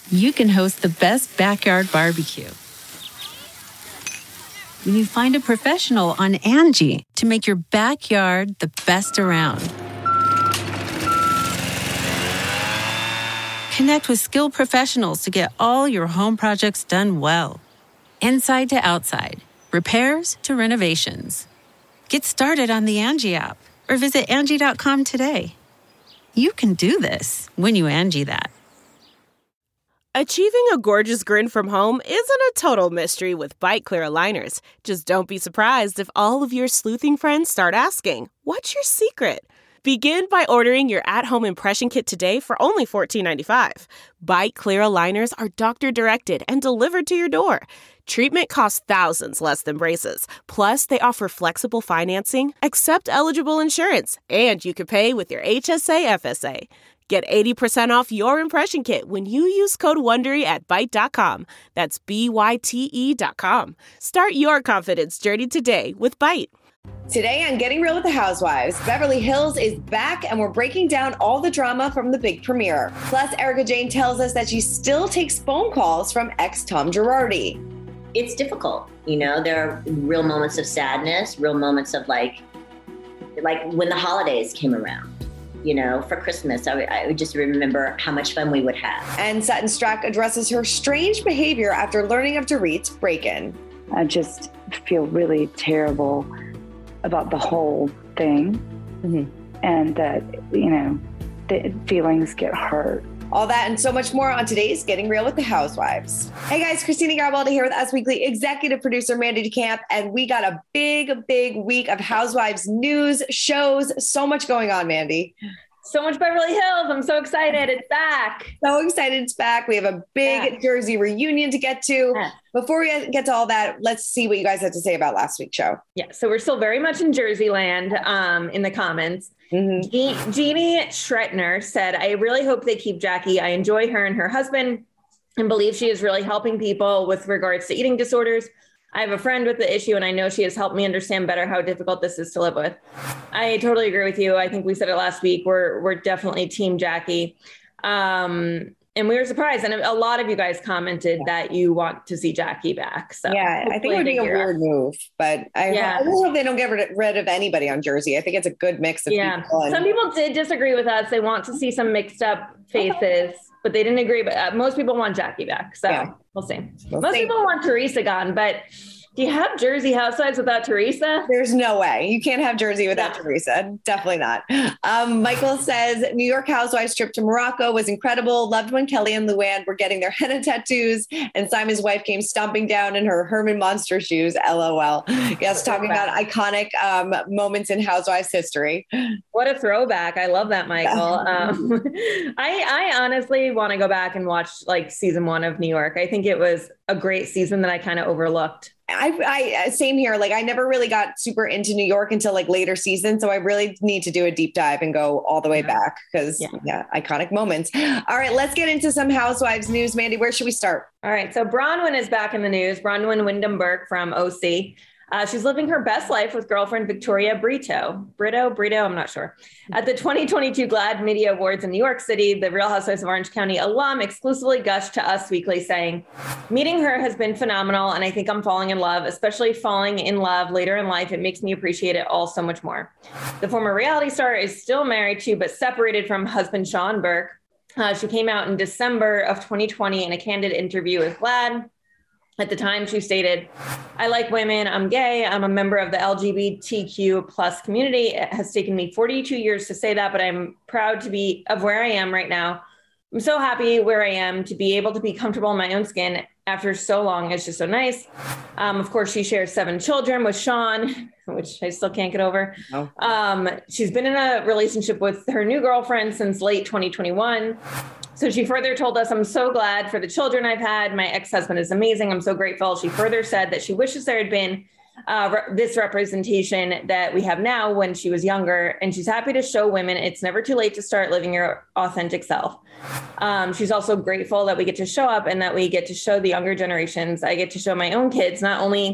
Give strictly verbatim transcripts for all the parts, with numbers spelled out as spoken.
you can host the best backyard barbecue. When you find a professional on Angie to make your backyard the best around. Connect with skilled professionals to get all your home projects done well. Inside to outside, repairs to renovations. Get started on the Angie app or visit Angie dot com today. You can do this when you Angie that. Achieving a gorgeous grin from home isn't a total mystery with Byte Clear aligners. Just don't be surprised if all of your sleuthing friends start asking, "What's your secret?" Begin by ordering your at-home impression kit today for only fourteen ninety-five. Byte Clear aligners are doctor-directed and delivered to your door. Treatment costs thousands less than braces. Plus, they offer flexible financing, accept eligible insurance, and you can pay with your H S A F S A. Get eighty percent off your impression kit when you use code WONDERY at Byte dot com. That's B Y T E dot com. Start your confidence journey today with Byte. Today on Getting Real with the Housewives, Beverly Hills is back and we're breaking down all the drama from the big premiere. Plus, Erika Jayne tells us that she still takes phone calls from ex Tom Girardi. It's difficult. You know, there are real moments of sadness, real moments of like, like when the holidays came around. You know, for Christmas, I, w- I would just remember how much fun we would have. And Sutton Stracke addresses her strange behavior after learning of Dorit's break-in. I just feel really terrible about the whole thing. Mm-hmm. And that, you know, the feelings get hurt. All that and so much more on today's Getting Real with the Housewives. Hey guys, Christina Garibaldi here with Us Weekly executive producer Mandy DeCamp, and we got a big, big week of Housewives news, shows, so much going on, Mandy. So much Beverly Hills. I'm so excited. It's back. So excited it's back. We have a big yeah. Jersey reunion to get to. Yeah. Before we get to all that, let's see what you guys had to say about last week's show. Yeah, so we're still very much in Jersey land um, in the comments. Mm-hmm. Je- Jeannie Schretner said, I really hope they keep Jackie. I enjoy her and her husband and believe she is really helping people with regards to eating disorders. I have a friend with the issue and I know she has helped me understand better how difficult this is to live with. I totally agree with you. I think we said it last week. We're, we're definitely team Jackie. Um, and we were surprised. And a lot of you guys commented yeah. that you want to see Jackie back. So yeah, I think it would be a weird off. move, but I, yeah. I hope they don't get rid of anybody on Jersey. I think it's a good mix of yeah. people. And- Some people did disagree with us. They want to see some mixed up faces, okay. but they didn't agree. But uh, most people want Jackie back. So yeah. we'll see. We'll most see. people want Teresa gone, but do you have Jersey Housewives without Teresa? There's no way. You can't have Jersey without no. Teresa. Definitely not. Um, Michael says, New York Housewives trip to Morocco was incredible. Loved when Kelly and Luann were getting their henna tattoos and Simon's wife came stomping down in her Herman Monster shoes. L O L. Yes, talking about iconic um, moments in Housewives history. What a throwback. I love that, Michael. um, I, I honestly want to go back and watch like season one of New York. I think it was a great season that I kind of overlooked. I, I, same here. Like I never really got super into New York until like later season. So I really need to do a deep dive and go all the way back because yeah. yeah, iconic moments. All right, let's get into some Housewives news. Mandy, where should we start? All right. So Bronwyn is back in the news. Bronwyn Wyndham Burke from O C. Uh, she's living her best life with girlfriend Victoria Brito. Brito, Brito, I'm not sure. At the twenty twenty-two GLAAD Media Awards in New York City, the Real Housewives of Orange County alum exclusively gushed to Us Weekly saying, meeting her has been phenomenal and I think I'm falling in love, especially falling in love later in life. It makes me appreciate it all so much more. The former reality star is still married to but separated from husband Sean Burke. Uh, she came out in December of twenty twenty in a candid interview with GLAAD. At the time, she stated, I like women, I'm gay, I'm a member of the L G B T Q plus community. It has taken me forty-two years to say that, but I'm proud to be of where I am right now. I'm so happy where I am to be able to be comfortable in my own skin after so long. It's just so nice. Um, of course, she shares seven children with Sean, which I still can't get over. No. Um, she's been in a relationship with her new girlfriend since late twenty twenty-one. So she further told us, I'm so glad for the children I've had. My ex-husband is amazing. I'm so grateful. She further said that she wishes there had been uh, re- this representation that we have now when she was younger. And she's happy to show women it's never too late to start living your authentic self. Um, she's also grateful that we get to show up and that we get to show the younger generations. I get to show my own kids, not only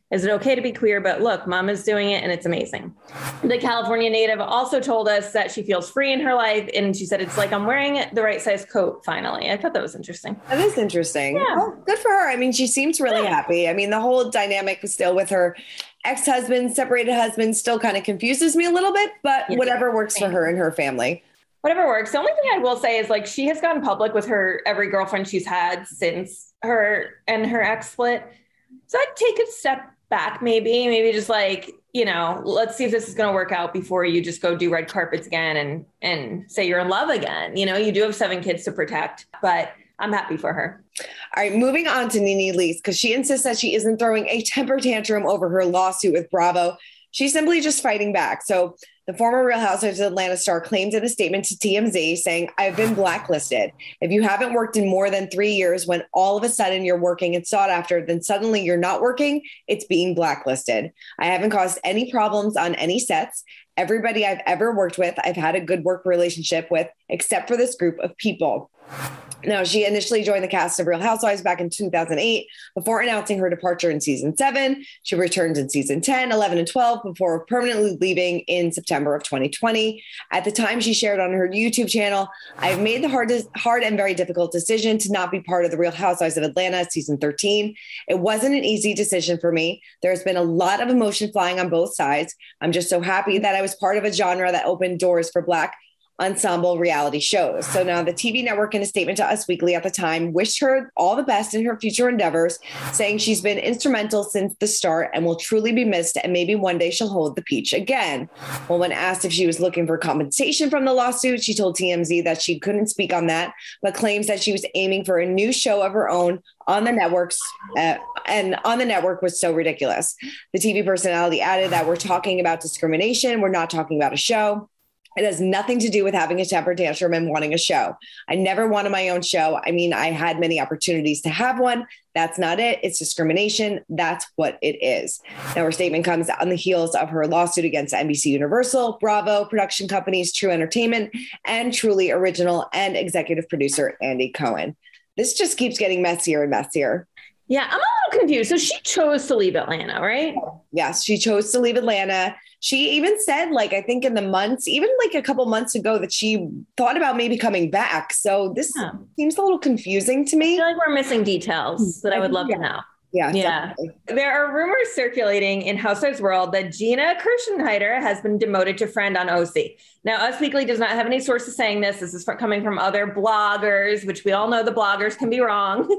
Is it okay to be queer? But look, mom is doing it and it's amazing. The California native also told us that she feels free in her life. And she said, it's like, I'm wearing the right size coat finally. I thought that was interesting. That is interesting. Yeah. Well, good for her. I mean, she seems really yeah. happy. I mean, the whole dynamic was still with her ex-husband, separated husband, still kind of confuses me a little bit, but yeah. whatever works for her and her family. Whatever works. The only thing I will say is like, she has gone public with her, every girlfriend she's had since her and her ex split. So I'd take a step back, maybe, maybe just like, you know, let's see if this is going to work out before you just go do red carpets again and, and say you're in love again. You know, you do have seven kids to protect, but I'm happy for her. All right, moving on to Nene Leakes, because she insists that she isn't throwing a temper tantrum over her lawsuit with Bravo. She's simply just fighting back. So the former Real Housewives of Atlanta star claimed in a statement to T M Z saying, I've been blacklisted. If you haven't worked in more than three years, when all of a sudden you're working and sought after, then suddenly you're not working, it's being blacklisted. I haven't caused any problems on any sets. Everybody I've ever worked with, I've had a good work relationship with, except for this group of people. Now, she initially joined the cast of Real Housewives back in two thousand eight before announcing her departure in season seven. She returned in season ten, eleven, and twelve before permanently leaving in September of twenty twenty. At the time, she shared on her YouTube channel, I've made the hard, hard and very difficult decision to not be part of the Real Housewives of Atlanta season thirteen. It wasn't an easy decision for me. There's been a lot of emotion flying on both sides. I'm just so happy that I was part of a genre that opened doors for Black ensemble reality shows. So now the T V network, in a statement to Us Weekly at the time, wished her all the best in her future endeavors, saying she's been instrumental since the start and will truly be missed, and maybe one day she'll hold the peach again. Well, when asked if she was looking for compensation from the lawsuit, she told T M Z that she couldn't speak on that, but claims that she was aiming for a new show of her own on the networks, uh, and on the network was so ridiculous. The T V personality added that we're talking about discrimination. We're not talking about a show. It has nothing to do with having a temper tantrum and wanting a show. I never wanted my own show. I mean, I had many opportunities to have one. That's not it. It's discrimination. That's what it is. Now, her statement comes on the heels of her lawsuit against N B C Universal, Bravo, production companies, True Entertainment, and Truly Original and executive producer Andy Cohen. This just keeps getting messier and messier. Yeah, I'm a little confused. So she chose to leave Atlanta, right? Yes, she chose to leave Atlanta. She even said, like, I think in the months, even like a couple months ago, that she thought about maybe coming back. So this yeah. seems a little confusing to me. I feel like we're missing details that I would love yeah. to know. Yeah. Yeah. Definitely. There are rumors circulating in Housewives world that Gina Kirschenheiter has been demoted to friend on O C. Now, Us Weekly does not have any sources saying this. This is coming from other bloggers, which we all know the bloggers can be wrong.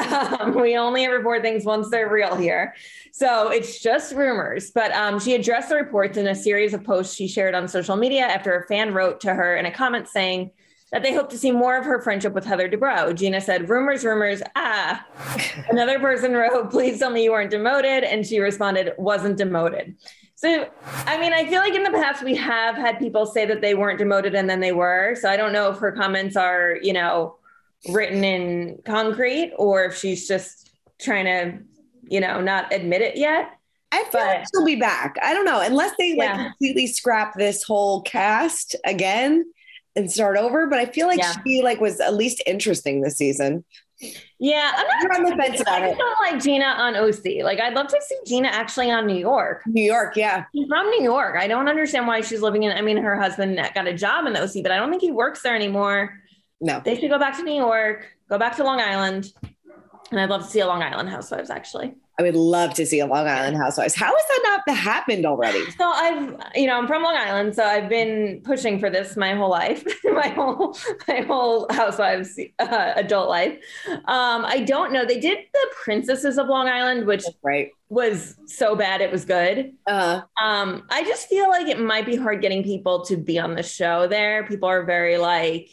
um, we only report things once they're real here. So it's just rumors. But um, she addressed the reports in a series of posts she shared on social media after a fan wrote to her in a comment saying that they hope to see more of her friendship with Heather Dubrow. Gina said, rumors, rumors, ah. Another person wrote, please tell me you weren't demoted. And she responded, wasn't demoted. So, I mean, I feel like in the past we have had people say that they weren't demoted and then they were. So I don't know if her comments are, you know, written in concrete or if she's just trying to, you know, not admit it yet. I feel but, like she'll be back. I don't know, unless they like yeah. completely scrap this whole cast again and start over. But I feel like yeah. she like was at least interesting this season. Yeah, I'm not on the fence about I it. I don't like Gina on O C. Like, I'd love to see Gina actually on New York. New York, yeah. She's from New York. I don't understand why she's living in. I mean, her husband got a job in the O C, but I don't think he works there anymore. No, they should go back to New York, go back to Long Island, and I'd love to see a Long Island Housewives actually. I would love to see a Long Island Housewives. How has that not happened already? So I've, you know, I'm from Long Island, so I've been pushing for this my whole life, my whole, my whole Housewives uh, adult life. Um, I don't know. They did the Princesses of Long Island, which right. was so bad it was good. Uh, um, I just feel like it might be hard getting people to be on the show there. People are very like,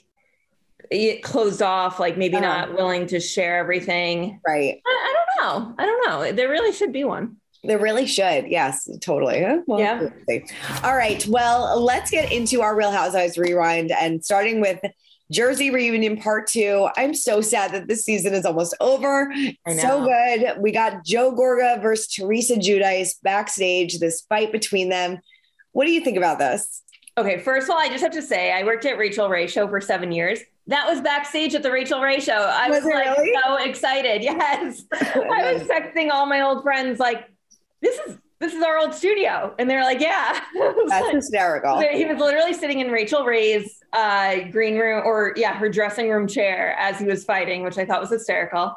it closed off, like maybe uh-huh. not willing to share everything. Right. I, I don't know. I don't know. There really should be one. There really should. Yes, totally. Well, yeah. All right. Well, let's get into our Real Housewives rewind and starting with Jersey Reunion Part Two. I'm so sad that this season is almost over. So good. We got Joe Gorga versus Teresa Giudice backstage, this fight between them. What do you think about this? Okay. First of all, I just have to say, I worked at Rachel Ray Show for seven years. That was backstage at the Rachel Ray Show. I was, was like really? so excited. Yes. I was texting all my old friends like, this this is our old studio. And they're like, yeah. That's hysterical. He was literally sitting in Rachel Ray's uh, green room or yeah, her dressing room chair as he was fighting, which I thought was hysterical.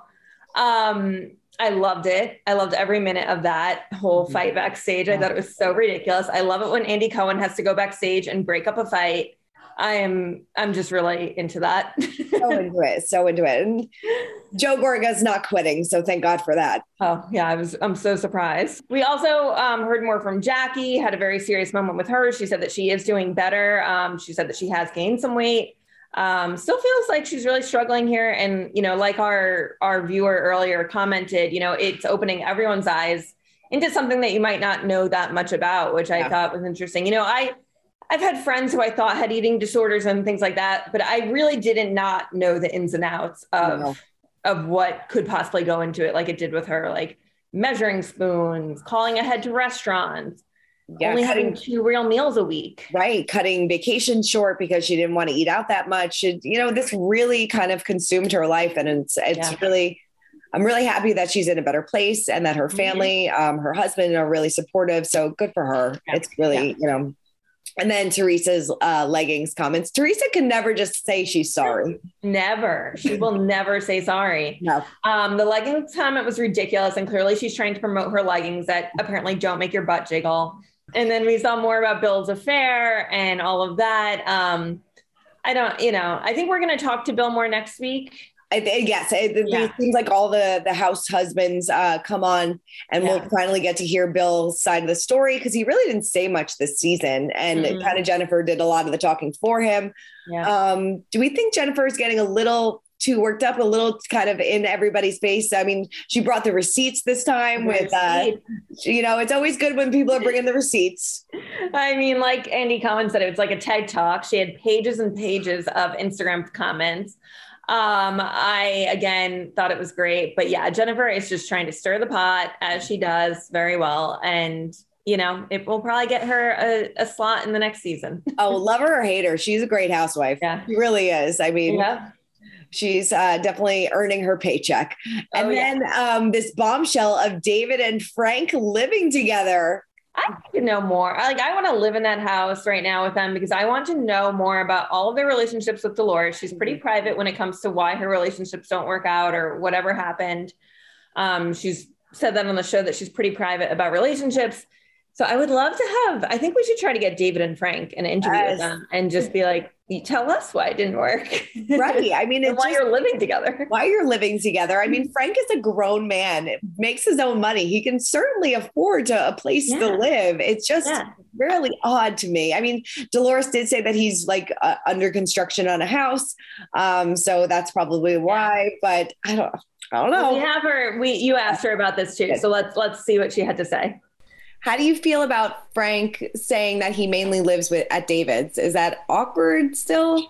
Um, I loved it. I loved every minute of that whole mm-hmm. fight backstage. I thought it was so ridiculous. I love it when Andy Cohen has to go backstage and break up a fight. I am, I'm just really into that. So into it. So into it. And Joe Gorga's not quitting. So thank God for that. Oh yeah. I was, I'm so surprised. We also um, heard more from Jackie, had a very serious moment with her. She said that she is doing better. Um, she said that she has gained some weight. Um, still feels like she's really struggling here. And, you know, like our, our viewer earlier commented, you know, it's opening everyone's eyes into something that you might not know that much about, which I yeah. thought was interesting. You know, I, I've had friends who I thought had eating disorders and things like that, but I really didn't not know the ins and outs of, no. of what could possibly go into it. Like it did with her, like measuring spoons, calling ahead to restaurants, yeah, only cutting, having two real meals a week. Right. Cutting vacation short because she didn't want to eat out that much. It, you know, this really kind of consumed her life. And it's, it's yeah. really, I'm really happy that she's in a better place and that her family, mm-hmm. um, her husband are really supportive. So good for her. Yeah. It's really, yeah. you know, and then Teresa's uh, leggings comments. Teresa can never just say she's sorry. Never. She will never say sorry. No. Um, the leggings comment was ridiculous. And clearly she's trying to promote her leggings that apparently don't make your butt jiggle. And then we saw more about Bill's affair and all of that. Um, I don't, you know, I think we're going to talk to Bill more next week. I think, yes, it, yeah. it seems like all the, the house husbands uh, come on and yeah. we'll finally get to hear Bill's side of the story because he really didn't say much this season. And mm-hmm. kind of Jennifer did a lot of the talking for him. Yeah. Um, do we think Jennifer is getting a little too worked up, a little kind of in everybody's face? I mean, she brought the receipts this time the with, uh, you know, it's always good when people are bringing the receipts. I mean, like Andy Cohen said, it was like a TED Talk. She had pages and pages of Instagram comments. Um, I, again, thought it was great, but yeah, Jennifer is just trying to stir the pot as she does very well. And, you know, it will probably get her a, a slot in the next season. Oh, love her or hate her. She's a great housewife. Yeah. She really is. I mean, yeah. she's uh, definitely earning her paycheck. And oh, then yeah. um, this bombshell of David and Frank living together. I need to know more. I, like, I want to live in that house right now with them because I want to know more about all of their relationships with Dolores. She's pretty private when it comes to why her relationships don't work out or whatever happened. Um, she's said that on the show that she's pretty private about relationships. So I would love to have, I think we should try to get David and Frank an interview yes. with them and just be like, you tell us why it didn't work. Right. I mean, it's why just, you're living together. Why you're living together. I mean, Frank is a grown man, makes his own money. He can certainly afford to, a place yeah. to live. It's just yeah. really odd to me. I mean, Dolores did say that he's like uh, under construction on a house. Um, so that's probably why, but I don't, I don't know. We have her, we, you asked her about this too. So let's, let's see what she had to say. How do you feel about Frank saying that he mainly lives with at David's? Is that awkward still?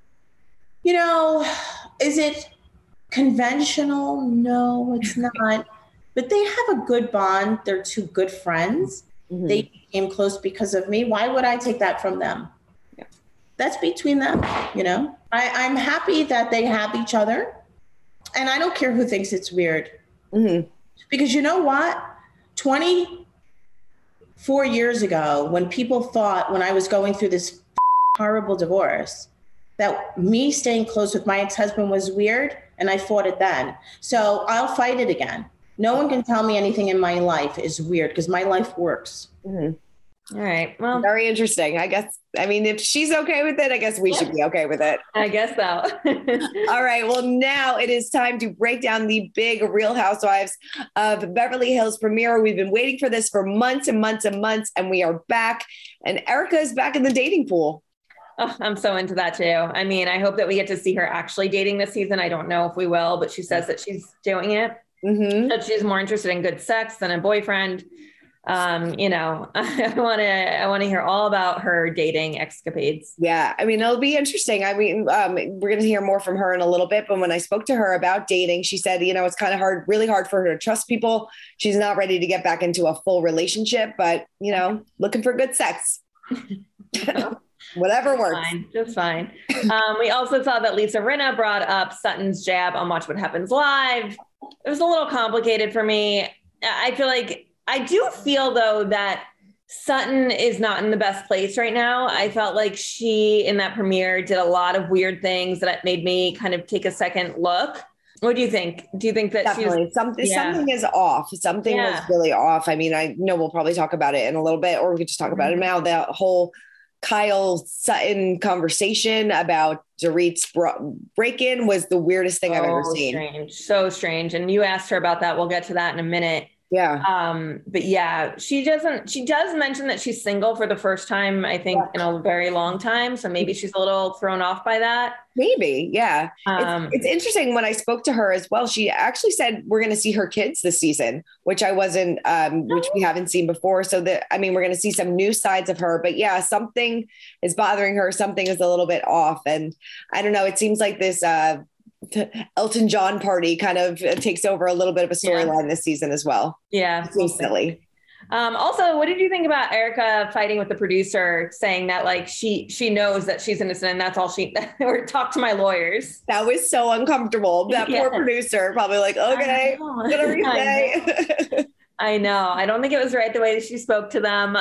You know, is it conventional? No, it's not. But they have a good bond. They're two good friends. Mm-hmm. They became close because of me. Why would I take that from them? Yeah. That's between them, you know? I, I'm happy that they have each other. And I don't care who thinks it's weird. Mm-hmm. Because you know what? twenty Four years ago, when people thought, when I was going through this horrible divorce, that me staying close with my ex-husband was weird, and I fought it then. So I'll fight it again. No one can tell me anything in my life is weird because my life works. Mm-hmm. All right. Well, very interesting. I guess, I mean, if she's okay with it, I guess we yeah. should be okay with it. I guess so. All right. Well, now it is time to break down the big Real Housewives of Beverly Hills premiere. We've been waiting for this for months and months and months, and we are back. And Erica is back in the dating pool. Oh, I'm so into that too. I mean, I hope that we get to see her actually dating this season. I don't know if we will, but she says that she's doing it. Mm-hmm. That she's more interested in good sex than a boyfriend. Um, you know, I want to, I want to hear all about her dating escapades. Yeah. I mean, it'll be interesting. I mean, um, we're going to hear more from her in a little bit, but when I spoke to her about dating, she said, you know, it's kind of hard, really hard for her to trust people. She's not ready to get back into a full relationship, but you know, looking for good sex. Whatever works. Fine, just fine. Um, we also saw that Lisa Rinna brought up Sutton's jab on Watch What Happens Live. It was a little complicated for me. I feel like I do feel though that Sutton is not in the best place right now. I felt like she in that premiere did a lot of weird things that made me kind of take a second look. What do you think? Do you think that Definitely she's something yeah. something is off? Something Yeah. is really off. I mean, I know we'll probably talk about it in a little bit, or we could just talk about it now. That whole Kyle Sutton conversation about Dorit's break-in was the weirdest thing I've ever seen. Strange. So strange. And you asked her about that. We'll get to that in a minute. Yeah. Um, but yeah, she doesn't, she does mention that she's single for the first time, I think, yeah. in a very long time. So maybe she's a little thrown off by that. Maybe. Yeah. Um, it's, it's interesting when I spoke to her as well. She actually said, we're going to see her kids this season, which I wasn't, um, which we haven't seen before. So that, I mean, we're going to see some new sides of her, but yeah, something is bothering her. Something is a little bit off. And I don't know, it seems like this, uh, Elton John party kind of takes over a little bit of a storyline yeah. this season as well. Yeah. Recently. Um, also, what did you think about Erica fighting with the producer, saying that like she she knows that she's innocent and that's all she or talk to my lawyers? That was so uncomfortable. That yeah. poor producer probably like, okay, whatever you say. I know. I know. I don't think it was right the way that she spoke to them.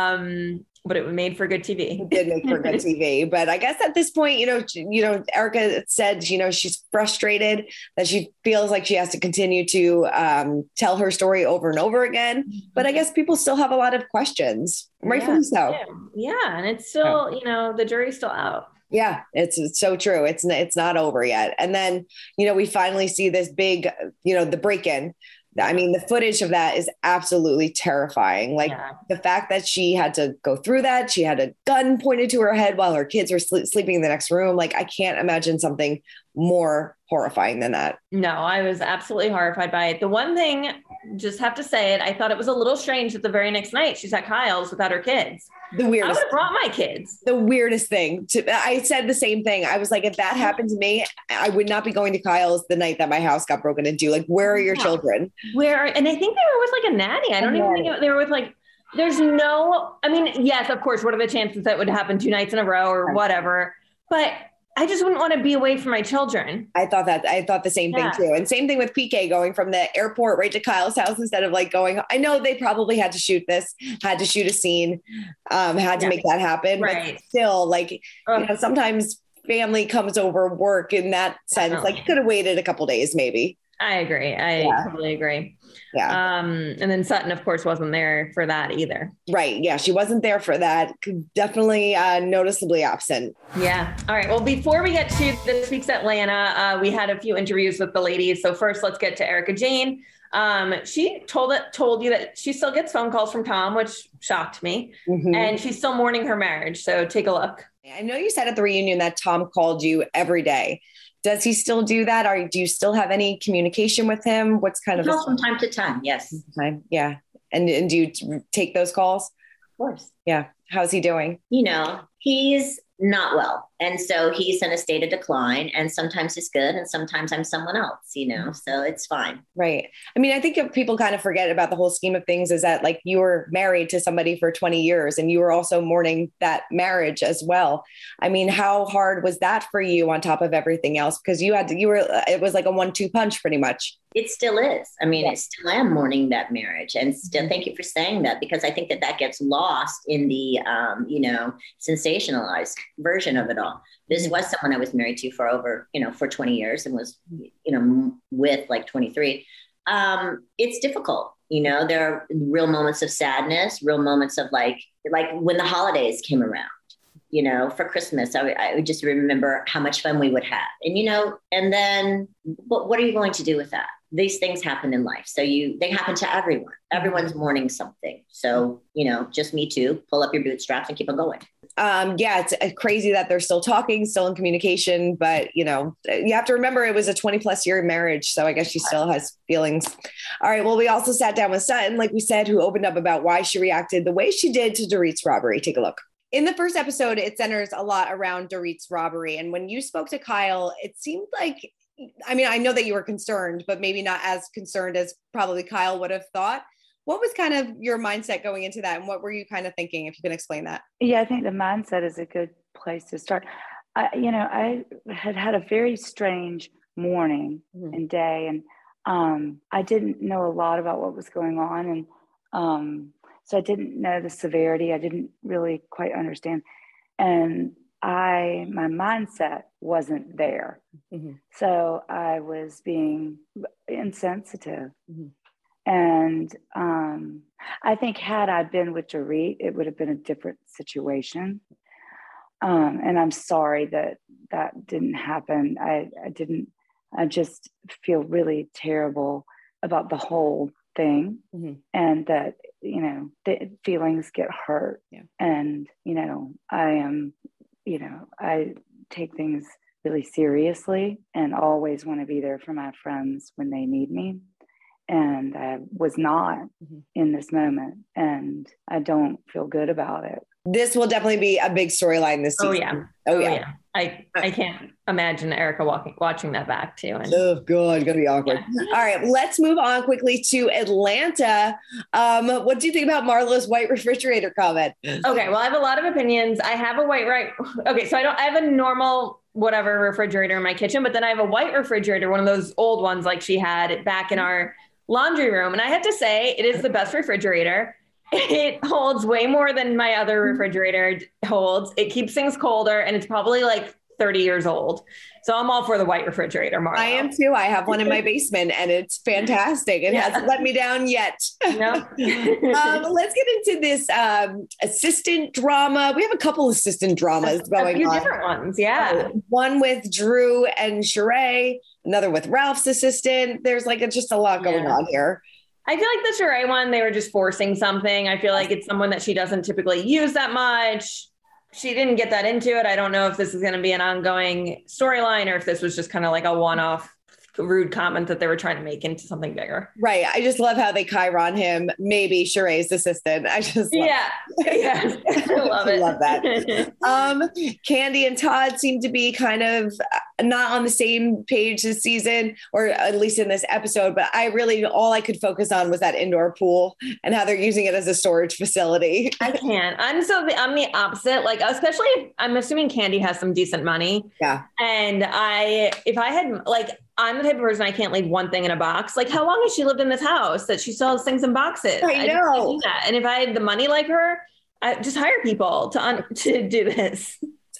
Um, but it made for good T V. It did make for good T V. But I guess at this point, you know, you know, Erica said, you know, she's frustrated that she feels like she has to continue to um, tell her story over and over again. But I guess people still have a lot of questions, rightfully yeah, so. Yeah. yeah. And it's still, yeah. you know, the jury's still out. Yeah, it's, it's so true. It's, it's not over yet. And then, you know, we finally see this big, you know, the break-in. I mean, the footage of that is absolutely terrifying. Like yeah. the fact that she had to go through that, she had a gun pointed to her head while her kids were sl- sleeping in the next room. Like, I can't imagine something more horrifying than that. No, I was absolutely horrified by it. The one thing, just have to say it, I thought it was a little strange that the very next night she's at Kyle's without her kids. The weirdest. I would have brought my kids. The weirdest thing. To, I said the same thing. I was like, if that happened to me, I would not be going to Kyle's the night that my house got broken into. Like, where are your yeah. children? Where? And I think they were with like a nanny. I don't even think they were with like, there's no, I mean, yes, of course. What are the chances that would happen two nights in a row or whatever? But I just wouldn't want to be away from my children. I thought that, I thought the same yeah. thing too. And same thing with P K going from the airport right to Kyle's house instead of like going, I know they probably had to shoot this, had to shoot a scene, um, had to yeah. make that happen. Right. But still, like, Ugh. you know, sometimes family comes over work in that sense. Definitely. Like, you could have waited a couple days maybe. I agree. I yeah. totally agree. Yeah. Um, and then Sutton, of course, wasn't there for that either. Right. Yeah. She wasn't there for that. Definitely uh, noticeably absent. Yeah. All right. Well, before we get to this week's Atlanta, uh, we had a few interviews with the ladies. So first, let's get to Erika Jayne. Um, she told it, told you that she still gets phone calls from Tom, which shocked me. Mm-hmm. And she's still mourning her marriage. So take a look. I know you said at the reunion that Tom called you every day. Does he still do that? Or do you still have any communication with him? What's kind of a- from time to time? Yes. Time. Yeah. And, and do you t- take those calls? Of course. Yeah. How's he doing? You know, he's not well. And so he's in a state of decline, and sometimes it's good and sometimes I'm someone else, you know, so it's fine. Right. I mean, I think if people kind of forget about the whole scheme of things is that like you were married to somebody for twenty years and you were also mourning that marriage as well. I mean, how hard was that for you on top of everything else? Because you had to, you were, it was like a one two punch pretty much. It still is. I mean, yeah. I still am mourning that marriage, and still thank you for saying that, because I think that that gets lost in the, um, you know, sensationalized version of it all. This was someone I was married to for over, you know, for twenty years and was, you know, with like twenty-three. Um, it's difficult. You know, there are real moments of sadness, real moments of like, like when the holidays came around, you know, for Christmas, I, I would just remember how much fun we would have. And, you know, and then what, what are you going to do with that? These things happen in life. So you, they happen to everyone. Everyone's mourning something. So, you know, just me too, pull up your bootstraps and keep on going. Um, yeah, it's crazy that they're still talking, still in communication, but you know, you have to remember it was a twenty plus year marriage. So I guess she still has feelings. All right. Well, we also sat down with Sutton, like we said, who opened up about why she reacted the way she did to Dorit's robbery. Take a look. In the first episode, it centers a lot around Dorit's robbery. And when you spoke to Kyle, it seemed like, I mean, I know that you were concerned, but maybe not as concerned as probably Kyle would have thought. What was kind of your mindset going into that? And what were you kind of thinking, if you can explain that? Yeah, I think the mindset is a good place to start. I, you know, I had had a very strange morning mm-hmm. and day, and um, I didn't know a lot about what was going on. And Um, so I didn't know the severity. I didn't really quite understand. And I, my mindset wasn't there. Mm-hmm. So I was being insensitive. Mm-hmm. And um, I think had I been with Dorit, it would have been a different situation. Um, and I'm sorry that that didn't happen. I, I didn't, I just feel really terrible about the whole thing. Mm-hmm. And that, you know, the feelings get hurt. Yeah. And, you know, I am, you know, I take things really seriously and always want to be there for my friends when they need me. And I was not mm-hmm. in this moment, and I don't feel good about it. This will definitely be a big storyline this season. Oh yeah. Oh, oh yeah. yeah. I, I can't imagine Erica walking, watching that back too. And, oh God, it's gonna be awkward. Yeah. All right, let's move on quickly to Atlanta. Um, what do you think about Marlo's white refrigerator comment? Okay, well, I have a lot of opinions. I have a white right. Okay, so I don't. I have a normal whatever refrigerator in my kitchen, but then I have a white refrigerator, one of those old ones like she had back in our laundry room, and I have to say, it is the best refrigerator. It holds way more than my other refrigerator holds. It keeps things colder, and it's probably like thirty years old. So I'm all for the white refrigerator, Marlo. I am too. I have one in my basement, and it's fantastic. It yeah. hasn't let me down yet. No. um, let's get into this um, assistant drama. We have a couple assistant dramas a, going a few on. different ones, yeah. Uh, one with Drew and Sheree, another with Ralph's assistant. There's like a, just a lot going yeah. on here. I feel like the Sheree one, they were just forcing something. I feel like it's someone that she doesn't typically use that much. She didn't get that into it. I don't know if this is going to be an ongoing storyline or if this was just kind of like a one-off rude comment that they were trying to make into something bigger. Right. I just love how they Chiron him, maybe Sheree's assistant. I just love yeah. yeah. I love it. I love that. um, Candy and Todd seem to be kind of not on the same page this season, or at least in this episode, but I really, all I could focus on was that indoor pool and how they're using it as a storage facility. I can't. I'm so, the, I'm the opposite. Like, especially if, I'm assuming Candy has some decent money. Yeah. And I, if I had like, I'm the type of person, I can't leave one thing in a box. Like, how long has she lived in this house that she still has things in boxes? I, I know. Do that. And if I had the money like her, I just hire people to un- to do this.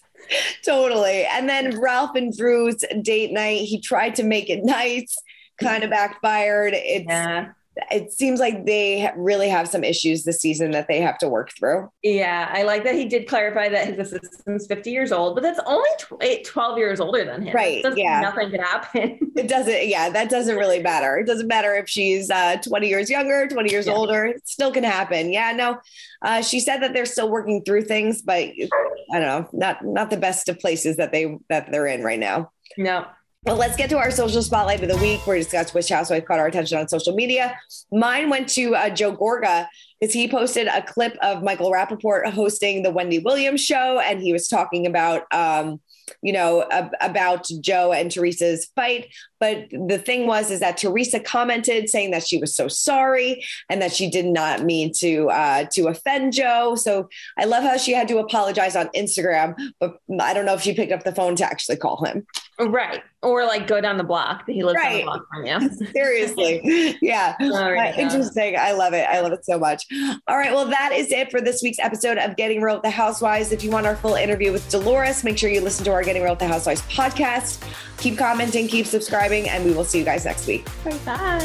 Totally. And then Ralph and Drew's date night, he tried to make it nice, kind of backfired. It's yeah. It seems like they really have some issues this season that they have to work through. Yeah, I like that he did clarify that his assistant's fifty years old, but that's only twelve years older than him. Right, yeah. Nothing could happen. It doesn't, yeah, that doesn't really matter. It doesn't matter if she's uh, twenty years younger, twenty years yeah. older. It still can happen. Yeah, no, uh, she said that they're still working through things, but I don't know, not not the best of places that, they, that they're in right now. No. Well, let's get to our social spotlight of the week. We're discussing which housewife caught our attention on social media. Mine went to uh, Joe Gorga because he posted a clip of Michael Rappaport hosting the Wendy Williams show. And he was talking about, um, you know, ab- about Joe and Teresa's fight. But the thing was, is that Teresa commented saying that she was so sorry and that she did not mean to uh, to offend Joe. So I love how she had to apologize on Instagram, but I don't know if she picked up the phone to actually call him. Right. Or like go down the block. He lives right. down the block from you. Seriously. Yeah. Oh, uh, interesting. I love it. I love it so much. All right. Well, that is it for this week's episode of Getting Real with the Housewives. If you want our full interview with Dolores, make sure you listen to our Getting Real with the Housewives podcast. Keep commenting, keep subscribing, and we will see you guys next week. Bye.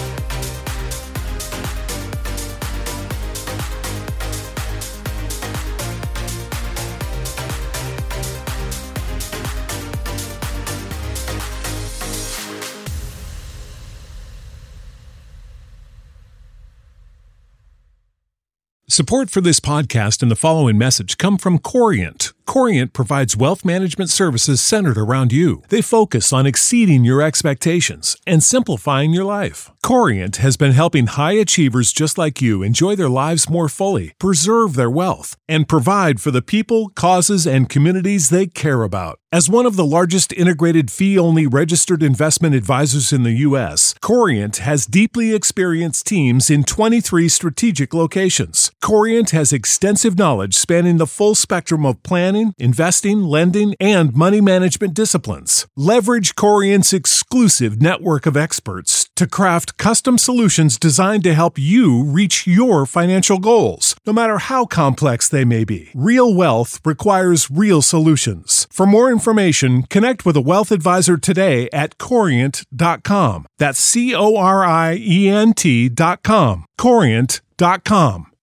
Support for this podcast and the following message come from Corient. Corient provides wealth management services centered around you. They focus on exceeding your expectations and simplifying your life. Corient has been helping high achievers just like you enjoy their lives more fully, preserve their wealth, and provide for the people, causes, and communities they care about. As one of the largest integrated fee-only registered investment advisors in the U S, Corient has deeply experienced teams in twenty-three strategic locations. Corient has extensive knowledge spanning the full spectrum of planning, investing, lending, and money management disciplines. Leverage Corient's exclusive network of experts to craft custom solutions designed to help you reach your financial goals, no matter how complex they may be. Real wealth requires real solutions. For more information, connect with a wealth advisor today at corient dot com. That's C O R I E N T dot com. corient dot com.